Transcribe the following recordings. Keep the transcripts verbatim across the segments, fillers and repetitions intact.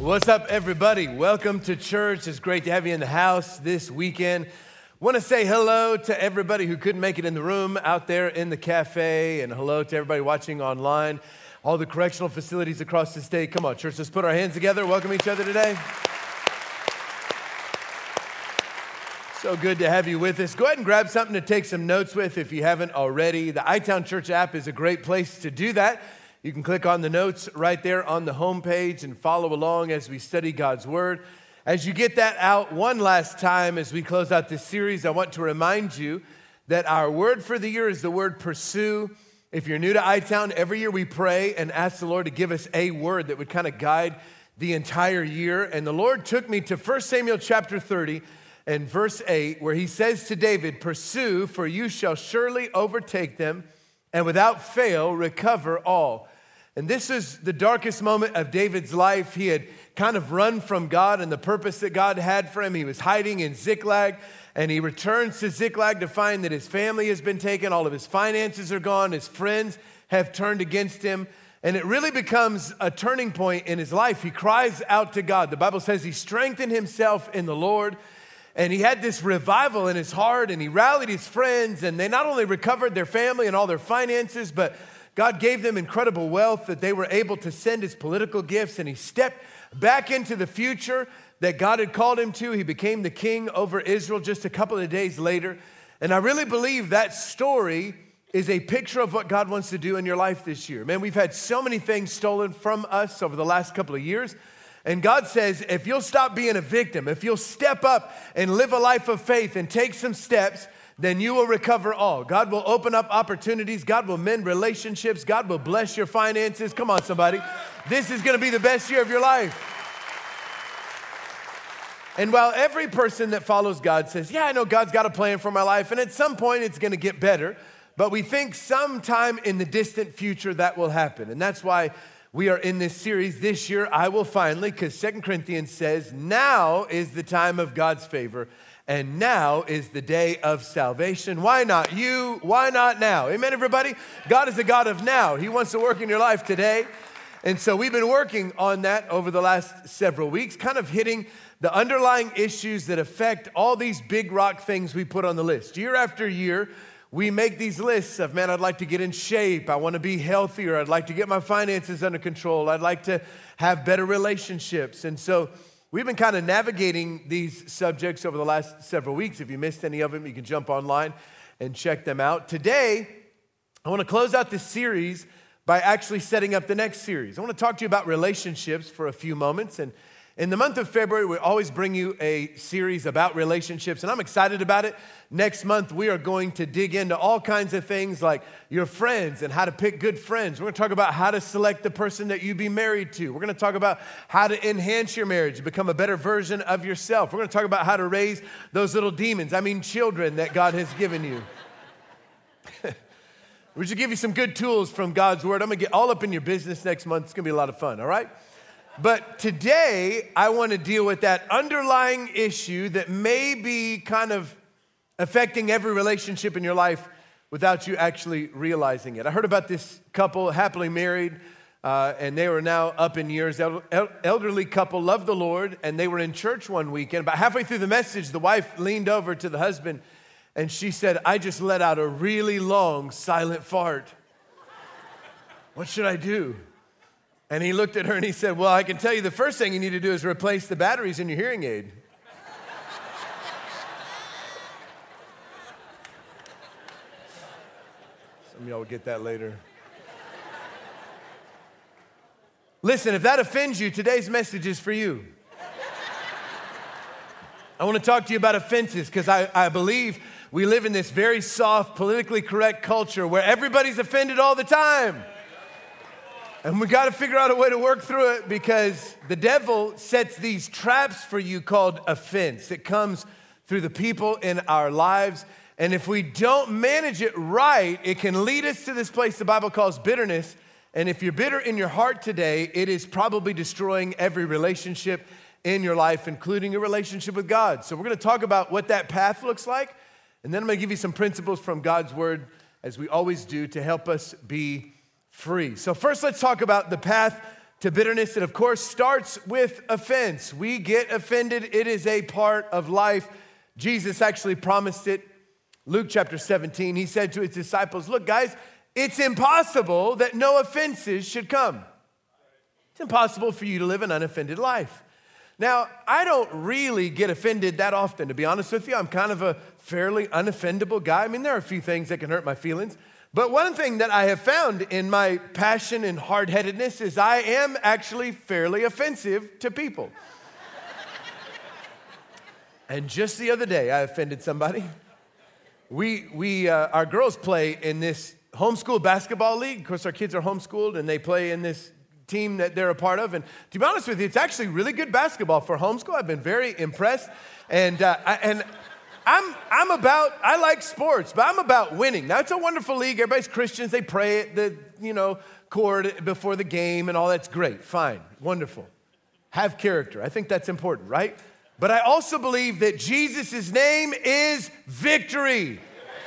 What's up, everybody? Welcome to church. It's great to have you in the house this weekend. Want to say hello to everybody who couldn't make it in the room out there in the cafe, and hello to everybody watching online, all the correctional facilities across the state. Come on, church, let's put our hands together, welcome each other today. So good to have you with us. Go ahead and grab something to take some notes with if you haven't already. The iTown Church app is a great place to do that. You can click on the notes right there on the homepage and follow along as we study God's Word. As you get that out one last time as we close out this series, I want to remind you that our word for the year is the word pursue. If you're new to iTown, every year we pray and ask the Lord to give us a word that would kind of guide the entire year. And the Lord took me to First Samuel chapter thirty and verse eight, where he says to David, "Pursue, for you shall surely overtake them, and without fail recover all." And this is the darkest moment of David's life. He had kind of run from God and the purpose that God had for him. He was hiding in Ziklag, and he returns to Ziklag to find that his family has been taken, all of his finances are gone, his friends have turned against him, and it really becomes a turning point in his life. He cries out to God. The Bible says he strengthened himself in the Lord, and he had this revival in his heart, and he rallied his friends, and they not only recovered their family and all their finances, but God gave them incredible wealth that they were able to send his political gifts, and he stepped back into the future that God had called him to. He became the king over Israel just a couple of days later. And I really believe that story is a picture of what God wants to do in your life this year. Man, we've had so many things stolen from us over the last couple of years. And God says, if you'll stop being a victim, if you'll step up and live a life of faith and take some steps, then you will recover all. God will open up opportunities. God will mend relationships. God will bless your finances. Come on, somebody. This is going to be the best year of your life. And while every person that follows God says, yeah, I know God's got a plan for my life, and at some point it's going to get better, but we think sometime in the distant future that will happen. And that's why we are in this series this year, I Will Finally, because Second Corinthians says, now is the time of God's favor, and now is the day of salvation. Why not you? Why not now? Amen, everybody? God is a God of now. He wants to work in your life today. And so we've been working on that over the last several weeks, kind of hitting the underlying issues that affect all these big rock things we put on the list. Year after year, we make these lists of, man, I'd like to get in shape. I want to be healthier. I'd like to get my finances under control. I'd like to have better relationships. And so we've been kind of navigating these subjects over the last several weeks. If you missed any of them, you can jump online and check them out. Today, I want to close out this series by actually setting up the next series. I want to talk to you about relationships for a few moments. And in the month of February, we always bring you a series about relationships, and I'm excited about it. Next month, we are going to dig into all kinds of things like your friends and how to pick good friends. We're going to talk about how to select the person that you be married to. We're going to talk about how to enhance your marriage, become a better version of yourself. We're going to talk about how to raise those little demons, I mean children that God has given you. We should give you some good tools from God's Word. I'm going to get all up in your business next month. It's going to be a lot of fun, all right? But today, I want to deal with that underlying issue that may be kind of affecting every relationship in your life without you actually realizing it. I heard about this couple, happily married, uh, and they were now up in years. El- elderly couple, loved the Lord, and they were in church one weekend. About halfway through the message, the wife leaned over to the husband, and she said, I just let out a really long, silent fart. What should I do? And he looked at her and he said, well, I can tell you the first thing you need to do is replace the batteries in your hearing aid. Some of y'all will get that later. Listen, if that offends you, today's message is for you. I want to talk to you about offenses because I, I believe we live in this very soft, politically correct culture where everybody's offended all the time. And we got to figure out a way to work through it because the devil sets these traps for you called offense. It comes through the people in our lives. And if we don't manage it right, it can lead us to this place the Bible calls bitterness. And if you're bitter in your heart today, it is probably destroying every relationship in your life, including your relationship with God. So we're going to talk about what that path looks like. And then I'm going to give you some principles from God's Word, as we always do, to help us be free. So first, let's talk about the path to bitterness. It, of course, starts with offense. We get offended. It is a part of life. Jesus actually promised it. Luke chapter seventeen, he said to his disciples, look, guys, it's impossible that no offenses should come. It's impossible for you to live an unoffended life. Now, I don't really get offended that often, to be honest with you. I'm kind of a fairly unoffendable guy. I mean, there are a few things that can hurt my feelings. But one thing that I have found in my passion and hard-headedness is I am actually fairly offensive to people. And just the other day, I offended somebody. We, we, uh, our girls play in this homeschool basketball league. Of course, our kids are homeschooled, and they play in this team that they're a part of. And to be honest with you, it's actually really good basketball for homeschool. I've been very impressed. And uh, I, and I'm I'm about, I like sports, but I'm about winning. Now, it's a wonderful league. Everybody's Christians. They pray at the, you know, court before the game and all that's great. Fine. Wonderful. Have character. I think that's important, right? But I also believe that Jesus' name is victory.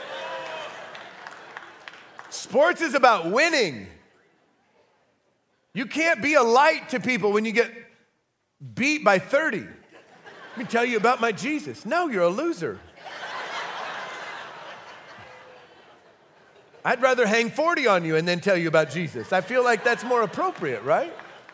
Sports is about winning. You can't be a light to people when you get beat by thirty. Let me tell you about my Jesus. No, you're a loser. I'd rather hang forty on you and then tell you about Jesus. I feel like that's more appropriate, right?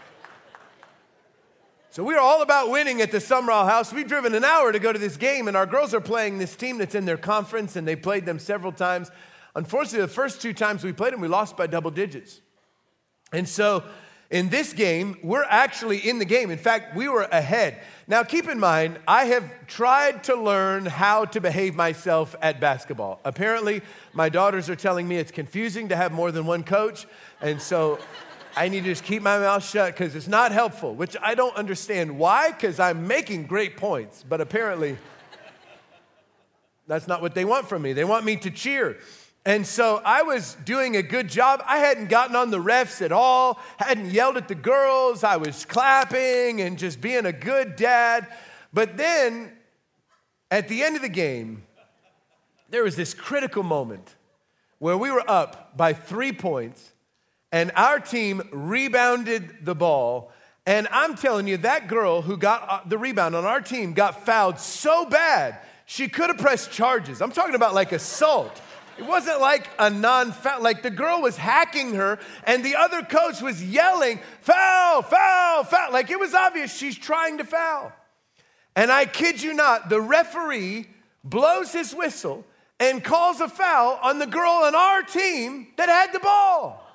So we are all about winning at the Sumrall House. We've driven an hour to go to this game, and our girls are playing this team that's in their conference, and they played them several times. Unfortunately, the first two times we played them, we lost by double digits. And so in this game, we're actually in the game. In fact, we were ahead. Now, keep in mind, I have tried to learn how to behave myself at basketball. Apparently, my daughters are telling me it's confusing to have more than one coach, and so I need to just keep my mouth shut because it's not helpful, which I don't understand why, because I'm making great points, but apparently that's not what they want from me. They want me to cheer. And so I was doing a good job. I hadn't gotten on the refs at all, hadn't yelled at the girls. I was clapping and just being a good dad. But then at the end of the game, there was this critical moment where we were up by three points and our team rebounded the ball. And I'm telling you, that girl who got the rebound on our team got fouled so bad, she could have pressed charges. I'm talking about like assault. It wasn't like a non-foul, like the girl was hacking her and the other coach was yelling, foul, foul, foul. Like it was obvious she's trying to foul. And I kid you not, the referee blows his whistle and calls a foul on the girl on our team that had the ball.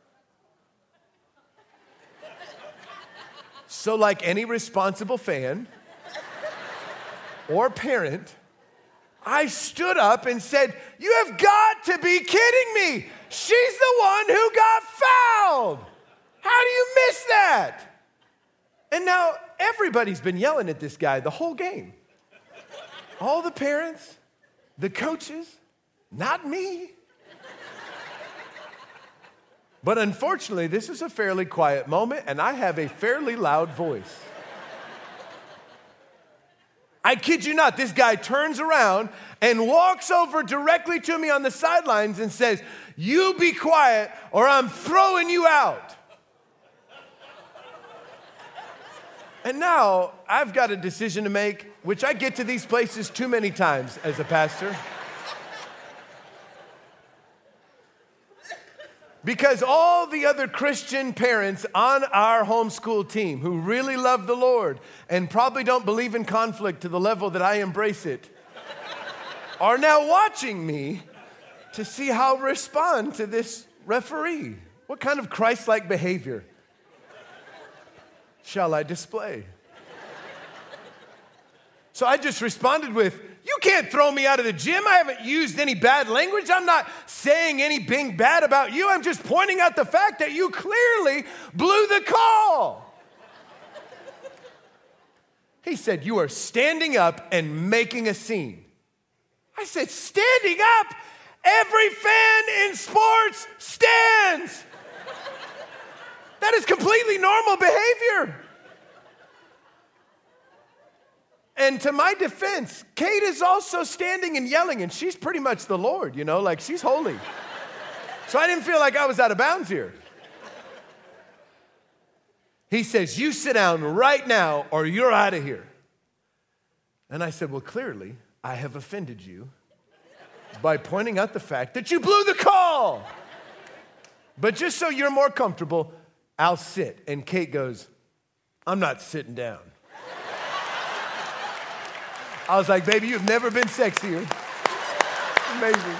So like any responsible fan or parent, I stood up and said, you have got to be kidding me. She's the one who got fouled. How do you miss that? And now everybody's been yelling at this guy the whole game. All the parents, the coaches, not me. But unfortunately, this is a fairly quiet moment, and I have a fairly loud voice. I kid you not, this guy turns around and walks over directly to me on the sidelines and says, you be quiet or I'm throwing you out. And now I've got a decision to make, which I get to these places too many times as a pastor. Because all the other Christian parents on our homeschool team who really love the Lord and probably don't believe in conflict to the level that I embrace it are now watching me to see how I respond to this referee. What kind of Christ-like behavior shall I display? So I just responded with, you can't throw me out of the gym. I haven't used any bad language. I'm not saying anything bad about you. I'm just pointing out the fact that you clearly blew the call. He said, you are standing up and making a scene. I said, standing up? Every fan in sports stands. That is completely normal behavior. And to my defense, Kate is also standing and yelling, and she's pretty much the Lord, you know, like she's holy. So I didn't feel like I was out of bounds here. He says, you sit down right now or you're out of here. And I said, well, clearly I have offended you by pointing out the fact that you blew the call. But just so you're more comfortable, I'll sit. And Kate goes, I'm not sitting down. I was like, baby, you've never been sexier. Amazing.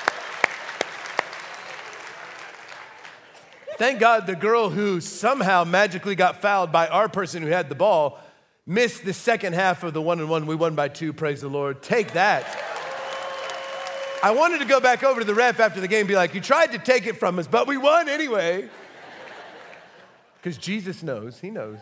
Thank God the girl who somehow magically got fouled by our person who had the ball missed the second half of the one-and-one. We won by two, praise the Lord. Take that. I wanted to go back over to the ref after the game and be like, you tried to take it from us, but we won anyway. Because Jesus knows, he knows.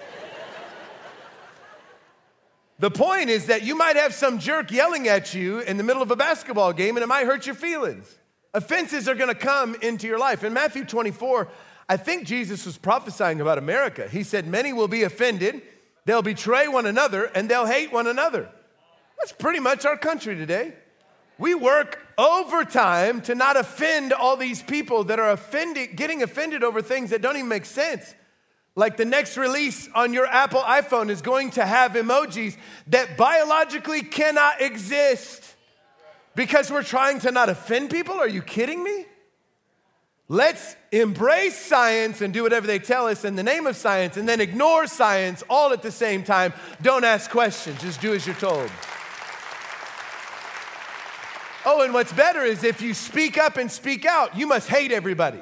The point is that you might have some jerk yelling at you in the middle of a basketball game and it might hurt your feelings. Offenses are gonna come into your life. In Matthew twenty-four, I think Jesus was prophesying about America. He said, many will be offended, they'll betray one another, and they'll hate one another. That's pretty much our country today. We work overtime to not offend all these people that are offended, getting offended over things that don't even make sense. Like the next release on your Apple iPhone is going to have emojis that biologically cannot exist because we're trying to not offend people. Are you kidding me? Let's embrace science and do whatever they tell us in the name of science and then ignore science all at the same time. Don't ask questions, just do as you're told. Oh, and what's better is if you speak up and speak out, you must hate everybody.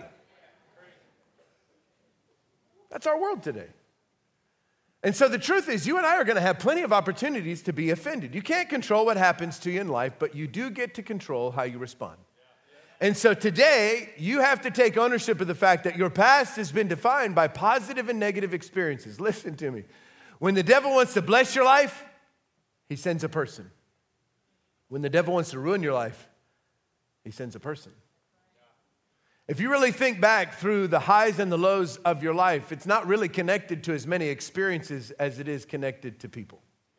That's our world today. And so the truth is, you and I are going to have plenty of opportunities to be offended. You can't control what happens to you in life, but you do get to control how you respond. And so today, you have to take ownership of the fact that your past has been defined by positive and negative experiences. Listen to me. When the devil wants to bless your life, he sends a person. When the devil wants to ruin your life, he sends a person. If you really think back through the highs and the lows of your life, it's not really connected to as many experiences as it is connected to people.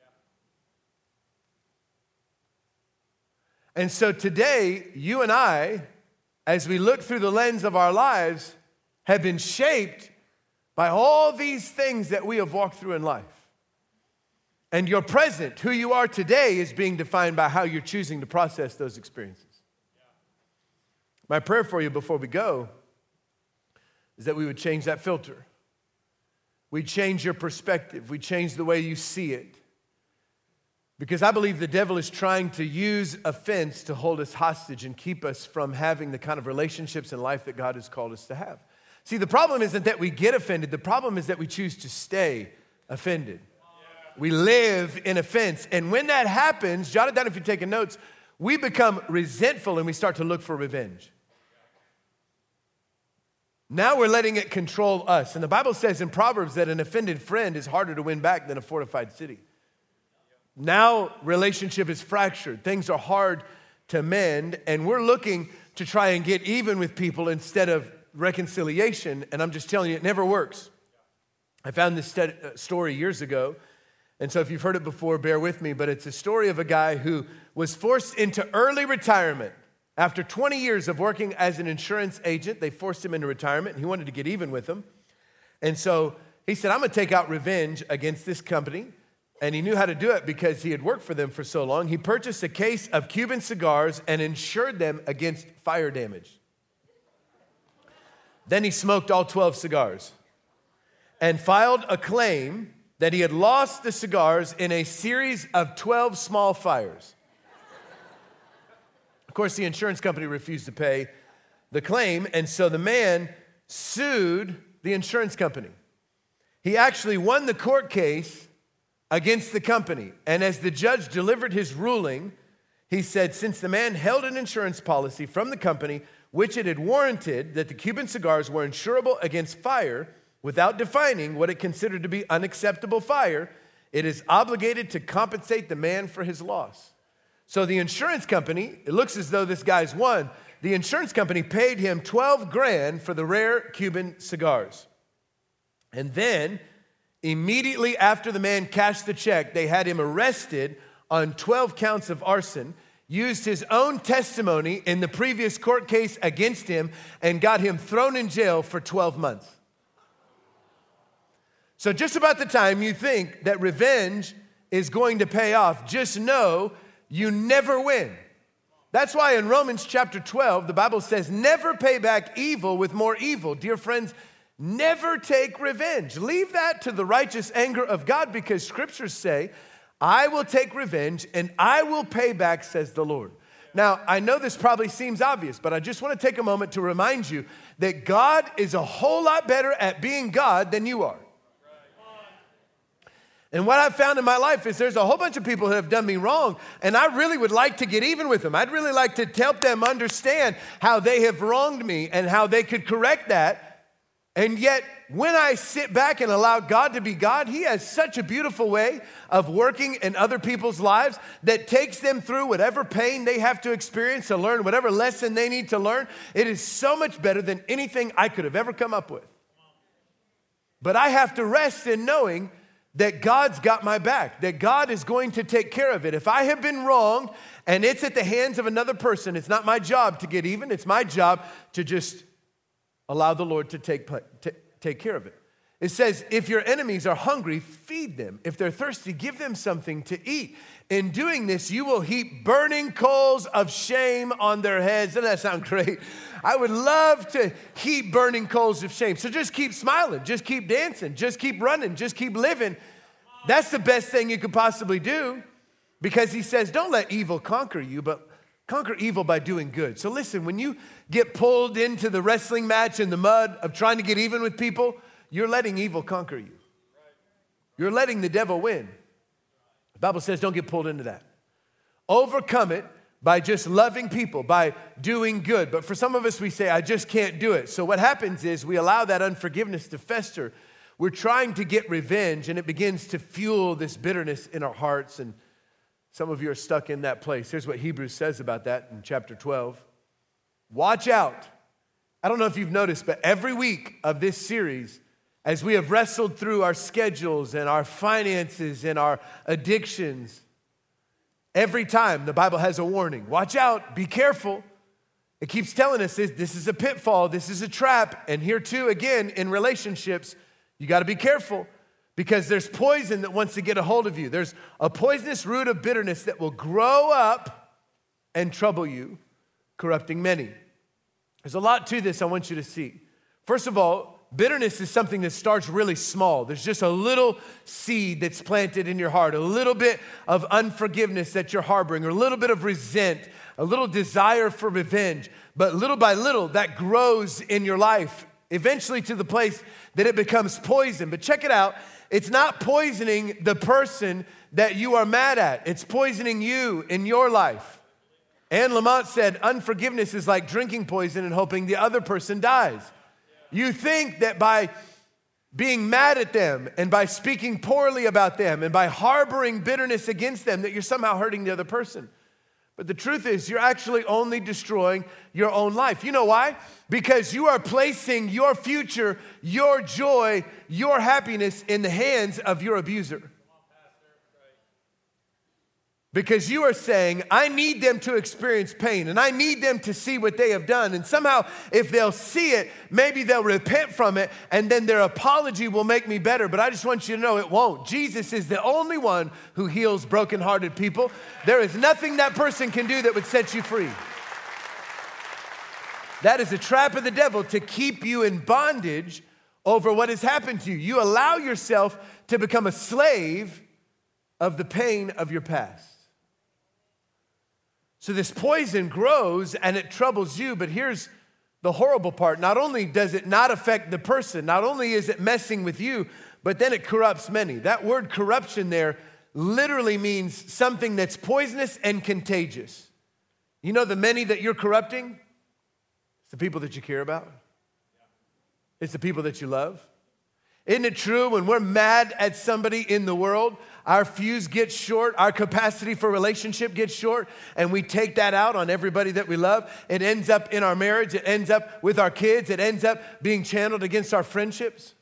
And so today, you and I, as we look through the lens of our lives, have been shaped by all these things that we have walked through in life. And your present, who you are today, is being defined by how you're choosing to process those experiences. My prayer for you before we go is that we would change that filter. We'd change your perspective. We'd change the way you see it. Because I believe the devil is trying to use offense to hold us hostage and keep us from having the kind of relationships in life that God has called us to have. See, the problem isn't that we get offended. The problem is that we choose to stay offended. We live in offense. And when that happens, jot it down if you're taking notes, we become resentful and we start to look for revenge. Now we're letting it control us. And the Bible says in Proverbs that an offended friend is harder to win back than a fortified city. Now relationship is fractured. Things are hard to mend. And we're looking to try and get even with people instead of reconciliation. And I'm just telling you, it never works. I found this story years ago. And so if you've heard it before, bear with me. But it's a story of a guy who was forced into early retirement. After twenty years of working as an insurance agent, they forced him into retirement, and he wanted to get even with them. And so he said, I'm going to take out revenge against this company. And he knew how to do it because he had worked for them for so long. He purchased a case of Cuban cigars and insured them against fire damage. Then he smoked all twelve cigars and filed a claim that he had lost the cigars in a series of twelve small fires. Of course, the insurance company refused to pay the claim, and so the man sued the insurance company. He actually won the court case against the company, and as the judge delivered his ruling, he said, since the man held an insurance policy from the company, which it had warranted that the Cuban cigars were insurable against fire, without defining what it considered to be unacceptable fire, it is obligated to compensate the man for his loss. So the insurance company, it looks as though this guy's won. The insurance company paid him twelve grand for the rare Cuban cigars. And then, immediately after the man cashed the check, they had him arrested on twelve counts of arson, used his own testimony in the previous court case against him, and got him thrown in jail for twelve months. So just about the time you think that revenge is going to pay off, just know you never win. That's why in Romans chapter twelve, the Bible says, never pay back evil with more evil. Dear friends, never take revenge. Leave that to the righteous anger of God, because scriptures say, I will take revenge and I will pay back, says the Lord. Now, I know this probably seems obvious, but I just want to take a moment to remind you that God is a whole lot better at being God than you are. And what I've found in my life is there's a whole bunch of people who have done me wrong, and I really would like to get even with them. I'd really like to help them understand how they have wronged me and how they could correct that. And yet, when I sit back and allow God to be God, He has such a beautiful way of working in other people's lives that takes them through whatever pain they have to experience to learn whatever lesson they need to learn. It is so much better than anything I could have ever come up with. But I have to rest in knowing that God's got my back, that God is going to take care of it. If I have been wronged and it's at the hands of another person, it's not my job to get even. It's my job to just allow the Lord to take, to take care of it. It says, if your enemies are hungry, feed them. If they're thirsty, give them something to eat. In doing this, you will heap burning coals of shame on their heads. Doesn't that sound great? I would love to heap burning coals of shame. So just keep smiling, just keep dancing, just keep running, just keep living. That's the best thing you could possibly do, because He says, don't let evil conquer you, but conquer evil by doing good. So listen, when you get pulled into the wrestling match in the mud of trying to get even with people, you're letting evil conquer you. You're letting the devil win. The Bible says don't get pulled into that. Overcome it by just loving people, by doing good. But for some of us, we say, I just can't do it. So what happens is we allow that unforgiveness to fester. We're trying to get revenge, and it begins to fuel this bitterness in our hearts. And some of you are stuck in that place. Here's what Hebrews says about that in chapter twelve. Watch out. I don't know if you've noticed, but every week of this series, as we have wrestled through our schedules and our finances and our addictions, every time the Bible has a warning. Watch out, be careful. It keeps telling us this, this is a pitfall, this is a trap. And here too, again, in relationships, you got to be careful, because there's poison that wants to get a hold of you. There's a poisonous root of bitterness that will grow up and trouble you, corrupting many. There's a lot to this I want you to see. First of all, bitterness is something that starts really small. There's just a little seed that's planted in your heart, a little bit of unforgiveness that you're harboring, or a little bit of resent, a little desire for revenge. But little by little, that grows in your life, eventually to the place that it becomes poison. But check it out. It's not poisoning the person that you are mad at. It's poisoning you in your life. Anne Lamott said, unforgiveness is like drinking poison and hoping the other person dies. You think that by being mad at them and by speaking poorly about them and by harboring bitterness against them that you're somehow hurting the other person. But the truth is, you're actually only destroying your own life. You know why? Because you are placing your future, your joy, your happiness in the hands of your abuser. Because you are saying, I need them to experience pain and I need them to see what they have done. And somehow, if they'll see it, maybe they'll repent from it and then their apology will make me better. But I just want you to know it won't. Jesus is the only one who heals brokenhearted people. There is nothing that person can do that would set you free. That is a trap of the devil to keep you in bondage over what has happened to you. You allow yourself to become a slave of the pain of your past. So this poison grows and it troubles you, but here's the horrible part. Not only does it not affect the person, not only is it messing with you, but then it corrupts many. That word corruption there literally means something that's poisonous and contagious. You know the many that you're corrupting? It's the people that you care about. It's the people that you love. Isn't it true when we're mad at somebody in the world, our fuse gets short, our capacity for relationship gets short, and we take that out on everybody that we love? It ends up in our marriage, it ends up with our kids, it ends up being channeled against our friendships.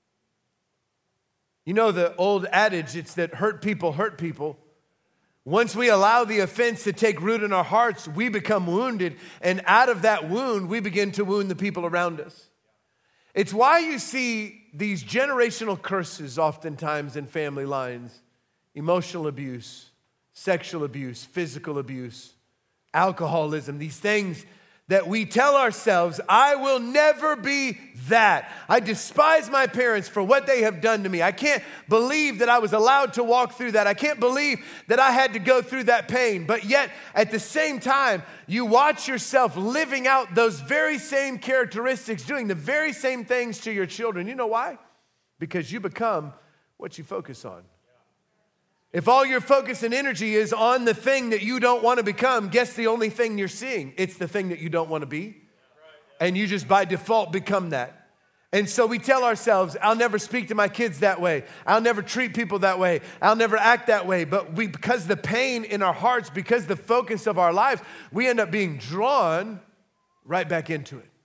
You know the old adage, it's that hurt people hurt people. Once we allow the offense to take root in our hearts, we become wounded, and out of that wound, we begin to wound the people around us. It's why you see these generational curses oftentimes in family lines: emotional abuse, sexual abuse, physical abuse, alcoholism, these things that we tell ourselves, I will never be that. I despise my parents for what they have done to me. I can't believe that I was allowed to walk through that. I can't believe that I had to go through that pain. But yet, at the same time, you watch yourself living out those very same characteristics, doing the very same things to your children. You know why? Because you become what you focus on. If all your focus and energy is on the thing that you don't want to become, guess the only thing you're seeing? It's the thing that you don't want to be. And you just by default become that. And so we tell ourselves, I'll never speak to my kids that way. I'll never treat people that way. I'll never act that way. But we, because the pain in our hearts, because the focus of our lives, we end up being drawn right back into it.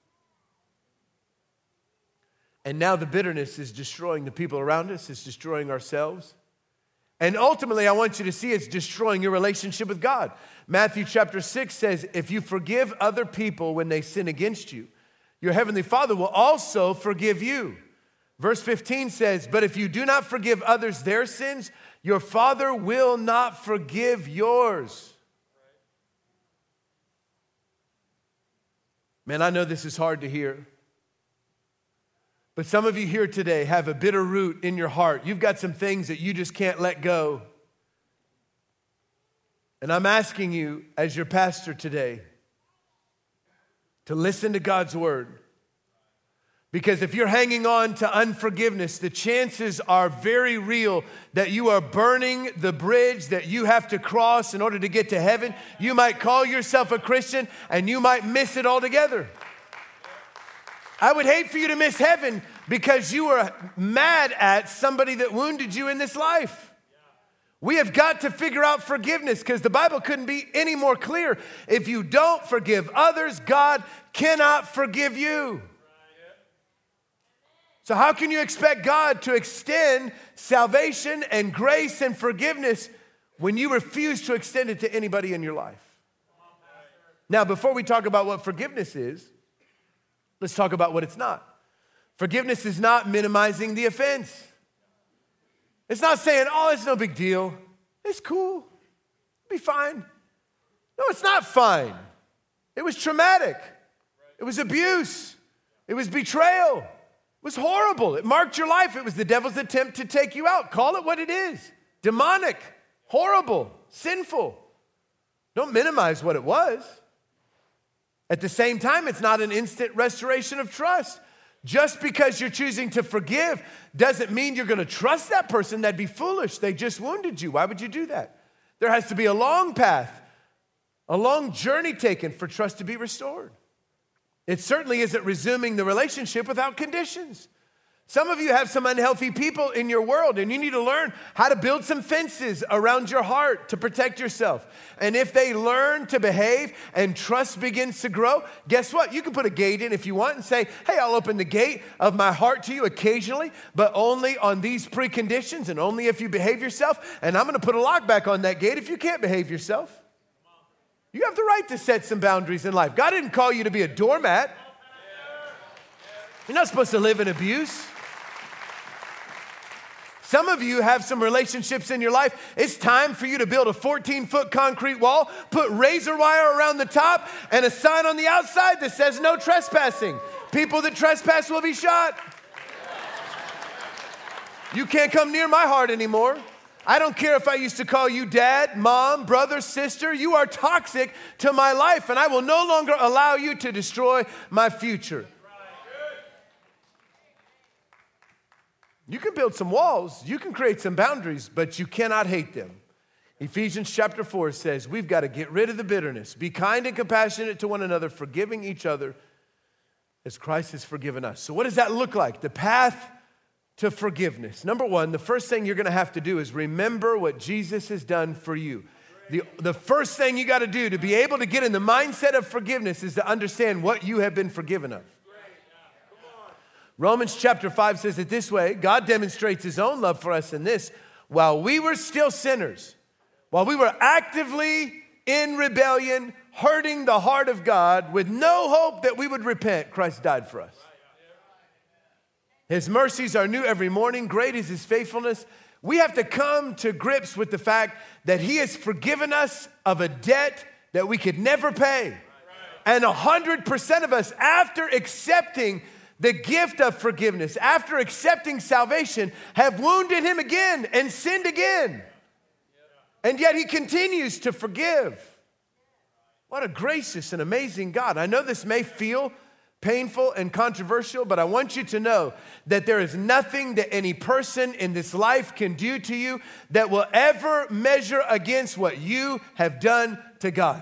And now the bitterness is destroying the people around us. It's destroying ourselves. And ultimately, I want you to see it's destroying your relationship with God. Matthew chapter six says, if you forgive other people when they sin against you, your heavenly Father will also forgive you. Verse fifteen says, but if you do not forgive others their sins, your Father will not forgive yours. Man, I know this is hard to hear. But some of you here today have a bitter root in your heart. You've got some things that you just can't let go. And I'm asking you, as your pastor today, to listen to God's word. Because if you're hanging on to unforgiveness, the chances are very real that you are burning the bridge that you have to cross in order to get to heaven. You might call yourself a Christian and you might miss it altogether. I would hate for you to miss heaven because you were mad at somebody that wounded you in this life. We have got to figure out forgiveness because the Bible couldn't be any more clear. If you don't forgive others, God cannot forgive you. So how can you expect God to extend salvation and grace and forgiveness when you refuse to extend it to anybody in your life? Now, before we talk about what forgiveness is, let's talk about what it's not. Forgiveness is not minimizing the offense. It's not saying, oh, it's no big deal. It's cool. It'll be fine. No, it's not fine. It was traumatic. It was abuse. It was betrayal. It was horrible. It marked your life. It was the devil's attempt to take you out. Call it what it is. Demonic, horrible, sinful. Don't minimize what it was. At the same time, it's not an instant restoration of trust. Just because you're choosing to forgive doesn't mean you're going to trust that person. That'd be foolish. They just wounded you. Why would you do that? There has to be a long path, a long journey taken for trust to be restored. It certainly isn't resuming the relationship without conditions. Some of you have some unhealthy people in your world, and you need to learn how to build some fences around your heart to protect yourself. And if they learn to behave and trust begins to grow, guess what? You can put a gate in if you want and say, hey, I'll open the gate of my heart to you occasionally, but only on these preconditions and only if you behave yourself. And I'm going to put a lock back on that gate if you can't behave yourself. You have the right to set some boundaries in life. God didn't call you to be a doormat. You're not supposed to live in abuse. Some of you have some relationships in your life. It's time for you to build a fourteen-foot concrete wall, put razor wire around the top, and a sign on the outside that says no trespassing. People that trespass will be shot. You can't come near my heart anymore. I don't care if I used to call you dad, mom, brother, sister. You are toxic to my life, and I will no longer allow you to destroy my future. You can build some walls, you can create some boundaries, but you cannot hate them. Ephesians chapter four says we've got to get rid of the bitterness. Be kind and compassionate to one another, forgiving each other as Christ has forgiven us. So what does that look like? The path to forgiveness. Number one, the first thing you're going to have to do is remember what Jesus has done for you. The, the first thing you got to do to be able to get in the mindset of forgiveness is to understand what you have been forgiven of. Romans chapter five says it this way: God demonstrates his own love for us in this: while we were still sinners, while we were actively in rebellion, hurting the heart of God with no hope that we would repent, Christ died for us. His mercies are new every morning. Great is his faithfulness. We have to come to grips with the fact that he has forgiven us of a debt that we could never pay. And one hundred percent of us, after accepting the gift of forgiveness, after accepting salvation, have wounded him again and sinned again. And yet he continues to forgive. What a gracious and amazing God. I know this may feel painful and controversial, but I want you to know that there is nothing that any person in this life can do to you that will ever measure against what you have done to God.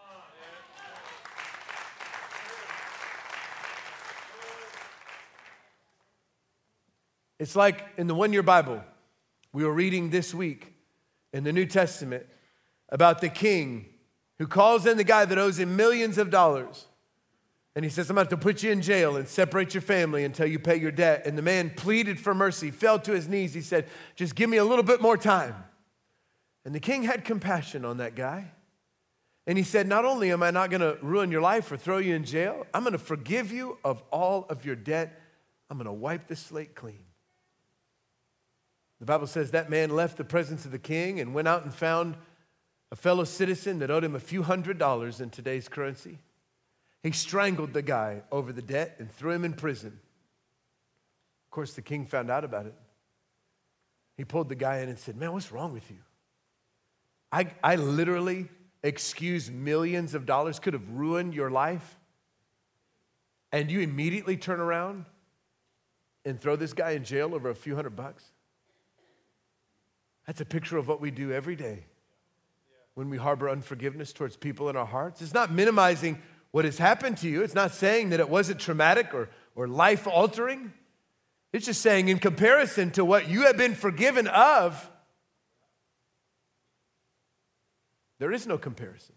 It's like in the one-year Bible we were reading this week in the New Testament about the king who calls in the guy that owes him millions of dollars. And he says, I'm about to put you in jail and separate your family until you pay your debt. And the man pleaded for mercy, fell to his knees. He said, just give me a little bit more time. And the king had compassion on that guy. And he said, not only am I not going to ruin your life or throw you in jail, I'm going to forgive you of all of your debt. I'm going to wipe the slate clean. The Bible says that man left the presence of the king and went out and found a fellow citizen that owed him a few hundred dollars in today's currency. He strangled the guy over the debt and threw him in prison. Of course, the king found out about it. He pulled the guy in and said, man, what's wrong with you? I, I literally excused millions of dollars, could have ruined your life. And you immediately turn around and throw this guy in jail over a few hundred bucks? That's a picture of what we do every day when we harbor unforgiveness towards people in our hearts. It's not minimizing what has happened to you. It's not saying that it wasn't traumatic or, or life-altering. It's just saying in comparison to what you have been forgiven of, there is no comparison.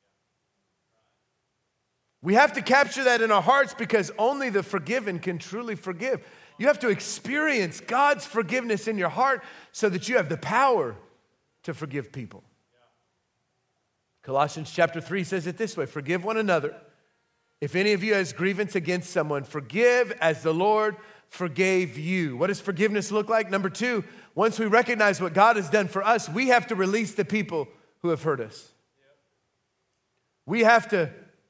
We have to capture that in our hearts because only the forgiven can truly forgive. You have to experience God's forgiveness in your heart so that you have the power to forgive people. Colossians chapter three says it this way, forgive one another. If any of you has grievance against someone, forgive as the Lord forgave you. What does forgiveness look like? Number two, once we recognize what God has done for us, we have to release the people who have hurt us. We have to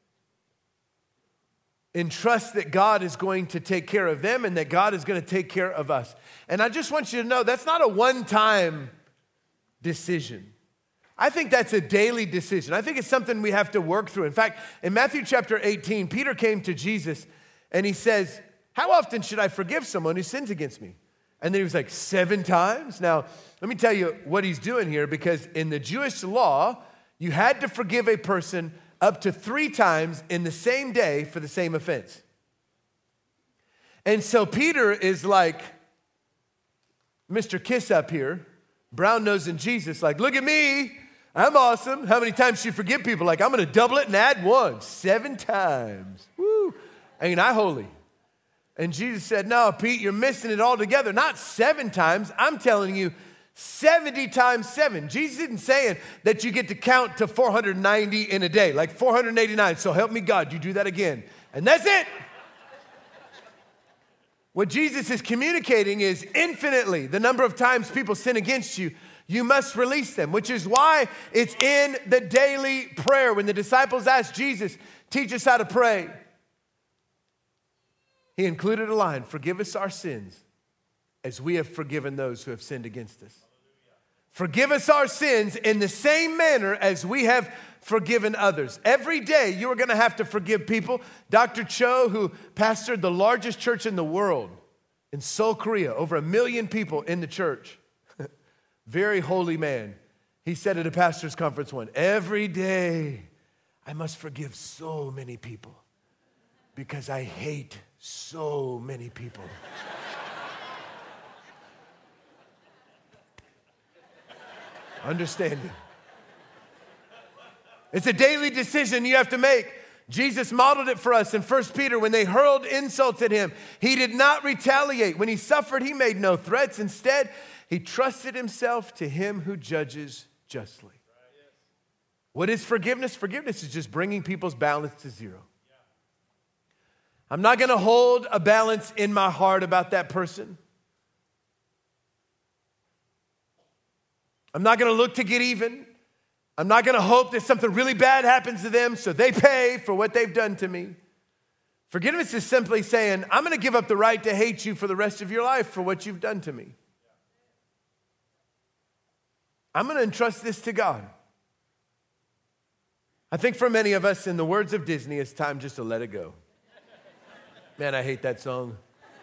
entrust that God is going to take care of them and that God is going to take care of us. And I just want you to know that's not a one-time decision. I think that's a daily decision. I think it's something we have to work through. In fact, in Matthew chapter eighteen, Peter came to Jesus and he says, how often should I forgive someone who sins against me? And then he was like, seven times? Now, let me tell you what he's doing here, because in the Jewish law, you had to forgive a person up to three times in the same day for the same offense. And so Peter is like Mister Kiss up here, brown-nosing Jesus, like, look at me, I'm awesome. How many times do you forgive people? Like, I'm going to double it and add one, seven times. Woo, ain't I holy? And Jesus said, no, Pete, you're missing it altogether. Not seven times, I'm telling you, seventy times seven. Jesus isn't saying that you get to count to four hundred ninety in a day, like four hundred eighty-nine. So help me God, you do that again. And that's it. What Jesus is communicating is infinitely the number of times people sin against you, you must release them, which is why it's in the daily prayer. When the disciples asked Jesus, teach us how to pray, he included a line, forgive us our sins as we have forgiven those who have sinned against us. Forgive us our sins in the same manner as we have forgiven others. Every day you are going to have to forgive people. Doctor Cho, who pastored the largest church in the world in Seoul, Korea, over a million people in the church, very holy man. He said at a pastor's conference one, every day I must forgive so many people because I hate so many people. Understanding. It's a daily decision you have to make. Jesus modeled it for us in First Peter when they hurled insults at him. He did not retaliate. When he suffered, he made no threats. Instead, he trusted himself to him who judges justly. What is forgiveness? Forgiveness is just bringing people's balance to zero. I'm not going to hold a balance in my heart about that person. I'm not going to look to get even. I'm not going to hope that something really bad happens to them so they pay for what they've done to me. Forgiveness is simply saying, I'm going to give up the right to hate you for the rest of your life for what you've done to me. I'm going to entrust this to God. I think for many of us, in the words of Disney, it's time just to let it go. Man, I hate that song.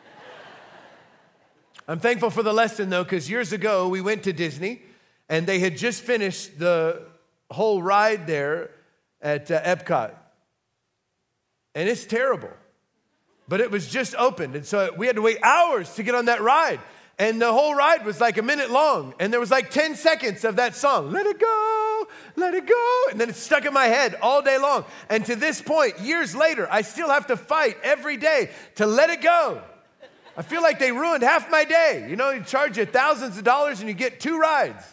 I'm thankful for the lesson, though, because years ago we went to Disney, and they had just finished the whole ride there at uh, Epcot. And it's terrible. But it was just opened, and so we had to wait hours to get on that ride. And the whole ride was like a minute long, and there was like ten seconds of that song, let it go, let it go, and then it's stuck in my head all day long. And to this point, years later, I still have to fight every day to let it go. I feel like they ruined half my day. You know, you charge you thousands of dollars and you get two rides.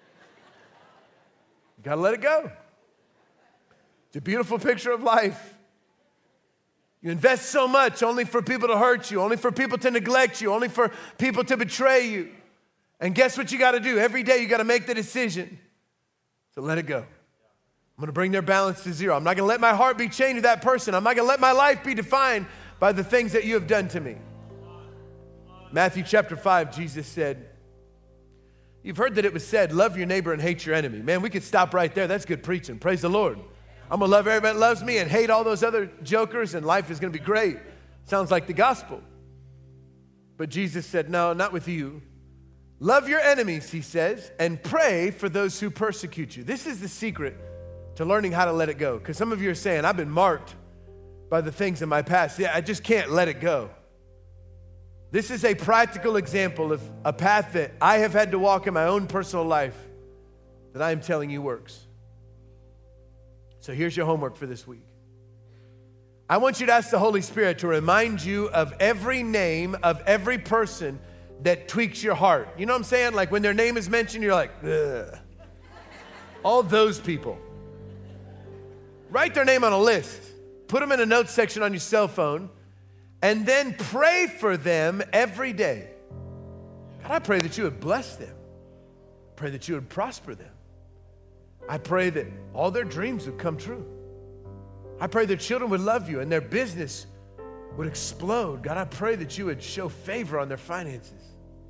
You gotta let it go. It's a beautiful picture of life. You invest so much only for people to hurt you, only for people to neglect you, only for people to betray you. And guess what you got to do? Every day you got to make the decision to let it go. I'm going to bring their balance to zero. I'm not going to let my heart be chained to that person. I'm not going to let my life be defined by the things that you have done to me. Matthew chapter five, Jesus said, you've heard that it was said, love your neighbor and hate your enemy. Man, we could stop right there. That's good preaching. Praise the Lord. I'm going to love everybody that loves me and hate all those other jokers, and life is going to be great. Sounds like the gospel. But Jesus said, no, not with you. Love your enemies, he says, and pray for those who persecute you. This is the secret to learning how to let it go. Because some of you are saying, I've been marked by the things in my past. Yeah, I just can't let it go. This is a practical example of a path that I have had to walk in my own personal life that I am telling you works. So here's your homework for this week. I want you to ask the Holy Spirit to remind you of every name of every person that tweaks your heart. You know what I'm saying? Like when their name is mentioned, you're like, ugh. All those people. Write their name on a list. Put them in a notes section on your cell phone. And then pray for them every day. God, I pray that you would bless them. Pray that you would prosper them. I pray that all their dreams would come true. I pray their children would love you and their business would explode. God, I pray that you would show favor on their finances.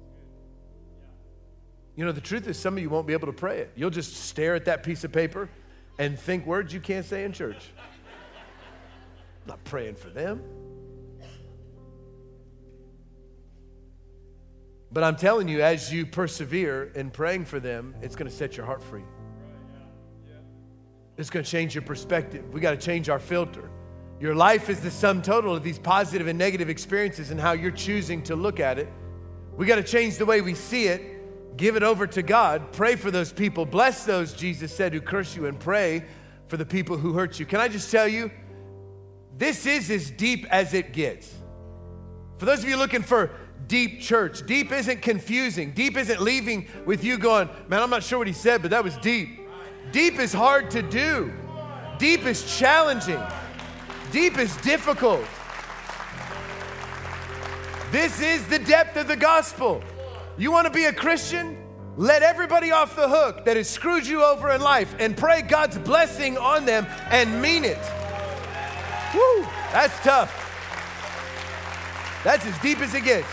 You know, the truth is some of you won't be able to pray it. You'll just stare at that piece of paper and think words you can't say in church. I'm not praying for them. But I'm telling you, as you persevere in praying for them, it's going to set your heart free. It's going to change your perspective. We got to change our filter. Your life is the sum total of these positive and negative experiences and how you're choosing to look at it. We got to change the way we see it, give it over to God, pray for those people, bless those, Jesus said, who curse you, and pray for the people who hurt you. Can I just tell you, this is as deep as it gets. For those of you looking for deep church, deep isn't confusing. Deep isn't leaving with you going, man, I'm not sure what he said, but that was deep. Deep is hard to do. Deep is challenging. Deep is difficult. This is the depth of the gospel. You want to be a Christian? Let everybody off the hook that has screwed you over in life and pray God's blessing on them and mean it. Woo, that's tough. That's as deep as it gets.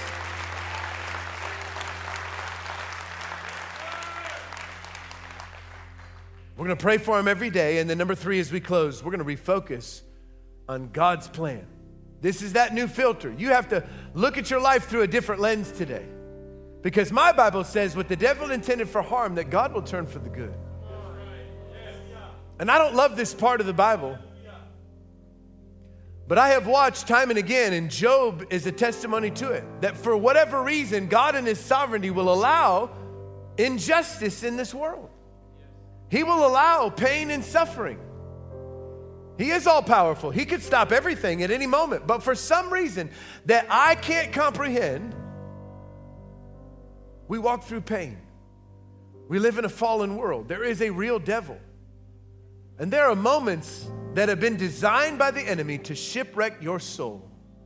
We're going to pray for them every day. And then number three, as we close, we're going to refocus on God's plan. This is that new filter. You have to look at your life through a different lens today. Because my Bible says what the devil intended for harm, that God will turn for the good. And I don't love this part of the Bible. But I have watched time and again, and Job is a testimony to it, that for whatever reason, God in his sovereignty will allow injustice in this world. He will allow pain and suffering. He is all powerful. He could stop everything at any moment. But for some reason that I can't comprehend, we walk through pain. We live in a fallen world. There is a real devil. And there are moments that have been designed by the enemy to shipwreck your soul.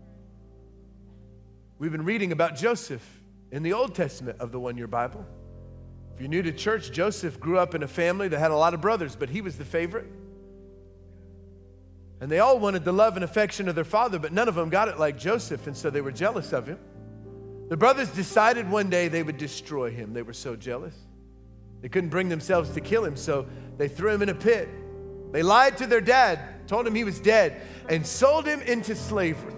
We've been reading about Joseph in the Old Testament of the One Year Bible. If you're new to church, Joseph grew up in a family that had a lot of brothers, but he was the favorite. And they all wanted the love and affection of their father, but none of them got it like Joseph, and so they were jealous of him. The brothers decided one day they would destroy him. They were so jealous. They couldn't bring themselves to kill him, so they threw him in a pit. They lied to their dad, told him he was dead, and sold him into slavery.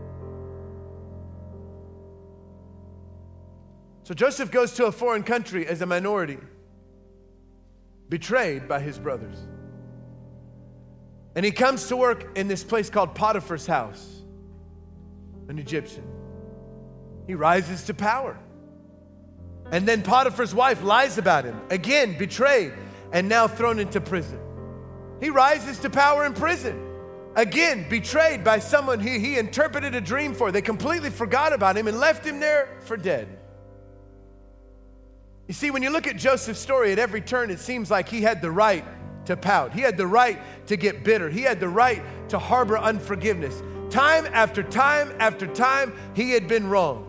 So Joseph goes to a foreign country as a minority, betrayed by his brothers. And he comes to work in this place called Potiphar's house, an Egyptian. He rises to power. And then Potiphar's wife lies about him, again betrayed, and now thrown into prison. He rises to power in prison, again betrayed by someone he, he interpreted a dream for. They completely forgot about him and left him there for dead. You see, when you look at Joseph's story, at every turn it seems like he had the right to pout. He had the right to get bitter. He had the right to harbor unforgiveness. Time after time after time, he had been wronged.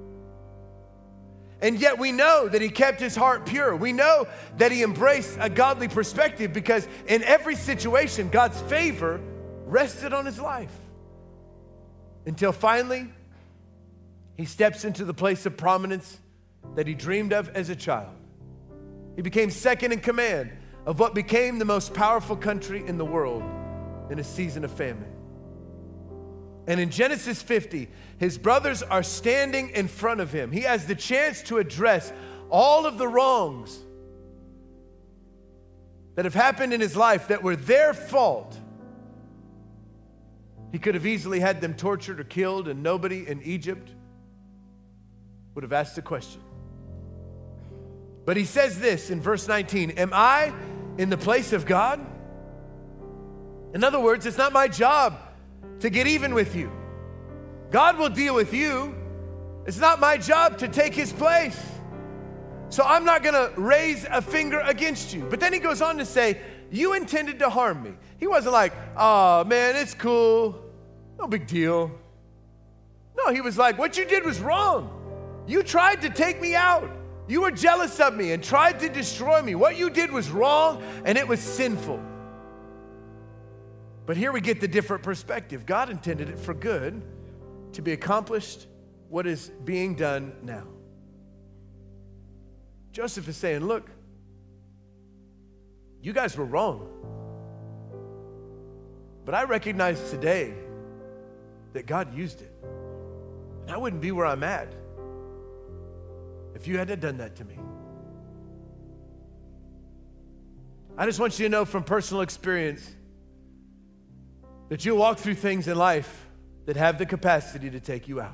And yet we know that he kept his heart pure. We know that he embraced a godly perspective because in every situation, God's favor rested on his life. Until finally, he steps into the place of prominence that he dreamed of as a child. He became second in command of what became the most powerful country in the world in a season of famine. And in Genesis fifty, his brothers are standing in front of him. He has the chance to address all of the wrongs that have happened in his life that were their fault. He could have easily had them tortured or killed, and nobody in Egypt would have asked a question. But he says this in verse nineteen, am I in the place of God? In other words, it's not my job to get even with you. God will deal with you. It's not my job to take his place. So I'm not gonna raise a finger against you. But then he goes on to say, you intended to harm me. He wasn't like, oh man, it's cool. No big deal. No, he was like, what you did was wrong. You tried to take me out. You were jealous of me and tried to destroy me. What you did was wrong and it was sinful. But here we get the different perspective. God intended it for good to be accomplished what is being done now. Joseph is saying, look, you guys were wrong. But I recognize today that God used it. And I wouldn't be where I'm at if you hadn't done that to me. I just want you to know from personal experience that you'll walk through things in life that have the capacity to take you out.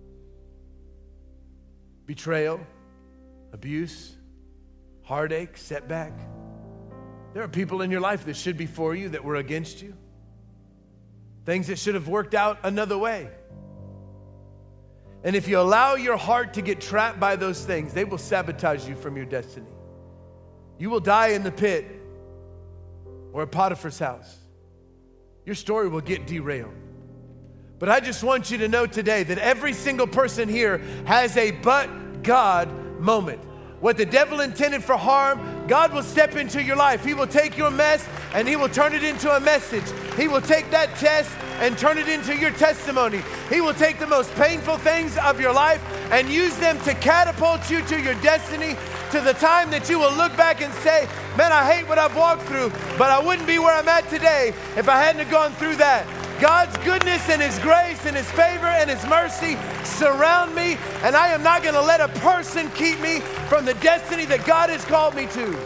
Betrayal, abuse, heartache, setback. There are people in your life that should be for you that were against you. Things that should have worked out another way. And if you allow your heart to get trapped by those things, they will sabotage you from your destiny. You will die in the pit or at Potiphar's house. Your story will get derailed. But I just want you to know today that every single person here has a but God moment. What the devil intended for harm, God will step into your life. He will take your mess and he will turn it into a message. He will take that test and turn it into your testimony. He will take the most painful things of your life and use them to catapult you to your destiny, to the time that you will look back and say, man, I hate what I've walked through, but I wouldn't be where I'm at today if I hadn't have gone through that. God's goodness and his grace and his favor and his mercy surround me, and I am not gonna let a person keep me from the destiny that God has called me to.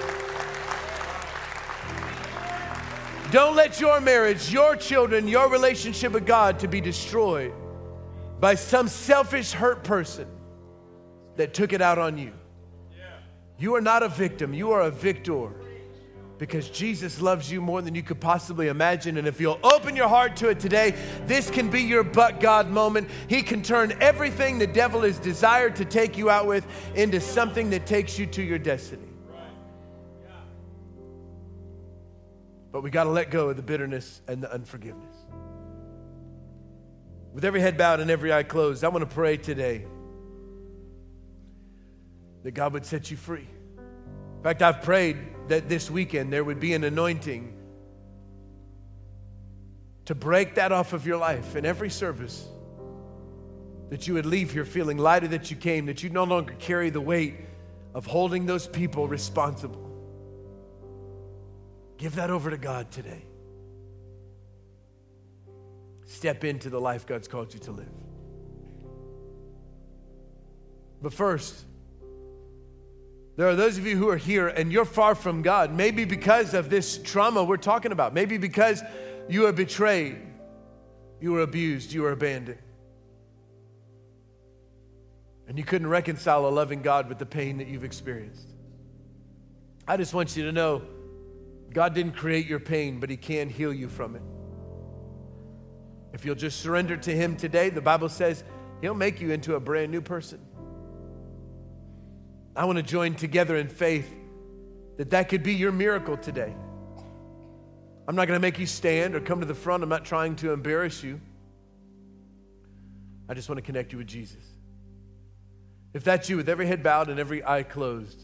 Don't let your marriage, your children, your relationship with God to be destroyed by some selfish, hurt person that took it out on you. You are not a victim, you are a victor. Because Jesus loves you more than you could possibly imagine. And if you'll open your heart to it today, this can be your but God moment. He can turn everything the devil has desired to take you out with into something that takes you to your destiny. But we got to let go of the bitterness and the unforgiveness. With every head bowed and every eye closed, I want to pray today that God would set you free. In fact, I've prayed that this weekend there would be an anointing to break that off of your life in every service, that you would leave here feeling lighter that you came, that you no longer carry the weight of holding those people responsible. Give that over to God today. Step into the life God's called you to live. But first, there are those of you who are here and you're far from God, maybe because of this trauma we're talking about, maybe because you were betrayed, you were abused, you were abandoned. And you couldn't reconcile a loving God with the pain that you've experienced. I just want you to know, God didn't create your pain, but He can heal you from it. If you'll just surrender to Him today, the Bible says He'll make you into a brand new person. I want to join together in faith that that could be your miracle today. I'm not going to make you stand or come to the front. I'm not trying to embarrass you. I just want to connect you with Jesus. If that's you, with every head bowed and every eye closed,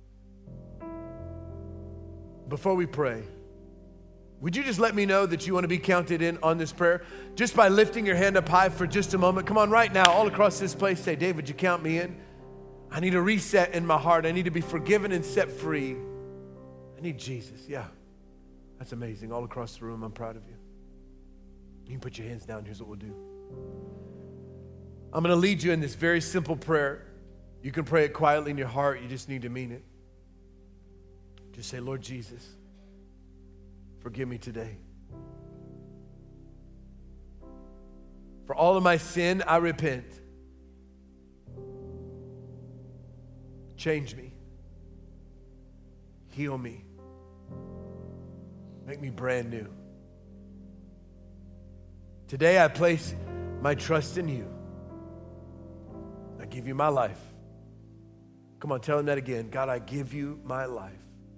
before we pray, would you just let me know that you want to be counted in on this prayer? Just by lifting your hand up high for just a moment. Come on, right now, all across this place, say, Dave, would you count me in? I need a reset in my heart. I need to be forgiven and set free. I need Jesus. Yeah, that's amazing. All across the room, I'm proud of you. You can put your hands down. Here's what we'll do. I'm going to lead you in this very simple prayer. You can pray it quietly in your heart. You just need to mean it. Just say, Lord Jesus, forgive me today. For all of my sin, I repent. Change me. Heal me. Make me brand new. Today I place my trust in you. I give you my life. Come on, tell him that again. God, I give you my life.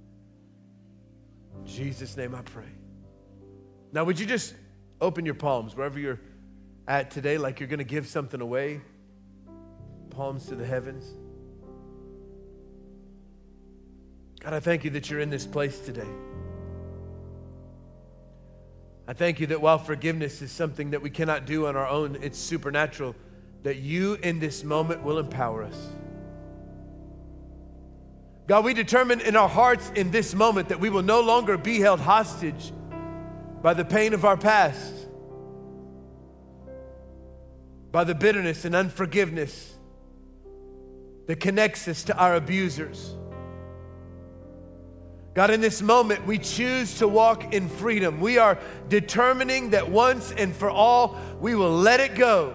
In Jesus' name I pray. Now, would you just open your palms wherever you're at today, like you're going to give something away? Palms to the heavens. God, I thank you that you're in this place today. I thank you that while forgiveness is something that we cannot do on our own, it's supernatural, that you in this moment will empower us. God, we determine in our hearts in this moment that we will no longer be held hostage by the pain of our past, by the bitterness and unforgiveness that connects us to our abusers. God, in this moment, we choose to walk in freedom. We are determining that once and for all, we will let it go.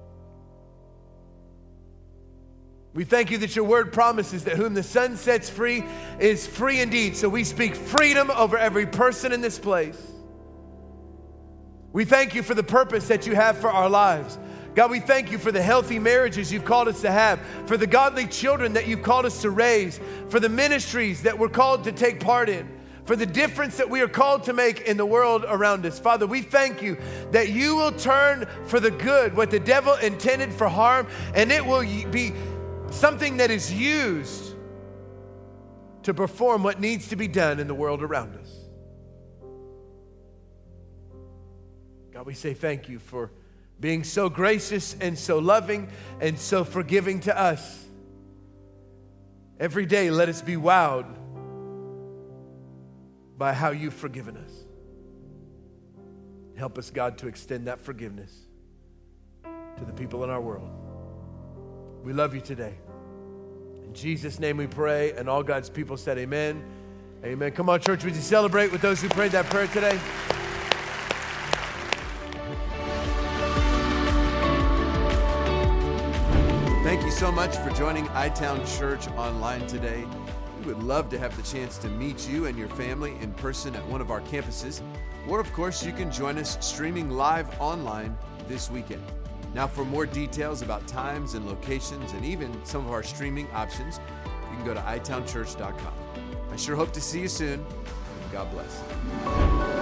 We thank you that your word promises that whom the Son sets free is free indeed. So we speak freedom over every person in this place. We thank you for the purpose that you have for our lives. God, we thank you for the healthy marriages you've called us to have, for the godly children that you've called us to raise, for the ministries that we're called to take part in, for the difference that we are called to make in the world around us. Father, we thank you that you will turn for the good what the devil intended for harm, and it will be something that is used to perform what needs to be done in the world around us. God, we say thank you for being so gracious and so loving and so forgiving to us. Every day, let us be wowed by how you've forgiven us. Help us, God, to extend that forgiveness to the people in our world. We love you today. In Jesus' name we pray, and all God's people said amen. Amen. Come on, church, would you celebrate with those who prayed that prayer today? Thank you so much for joining iTown Church online today. We would love to have the chance to meet you and your family in person at one of our campuses. Or, of course, you can join us streaming live online this weekend. Now, for more details about times and locations and even some of our streaming options, you can go to i town church dot com. I sure hope to see you soon. God bless.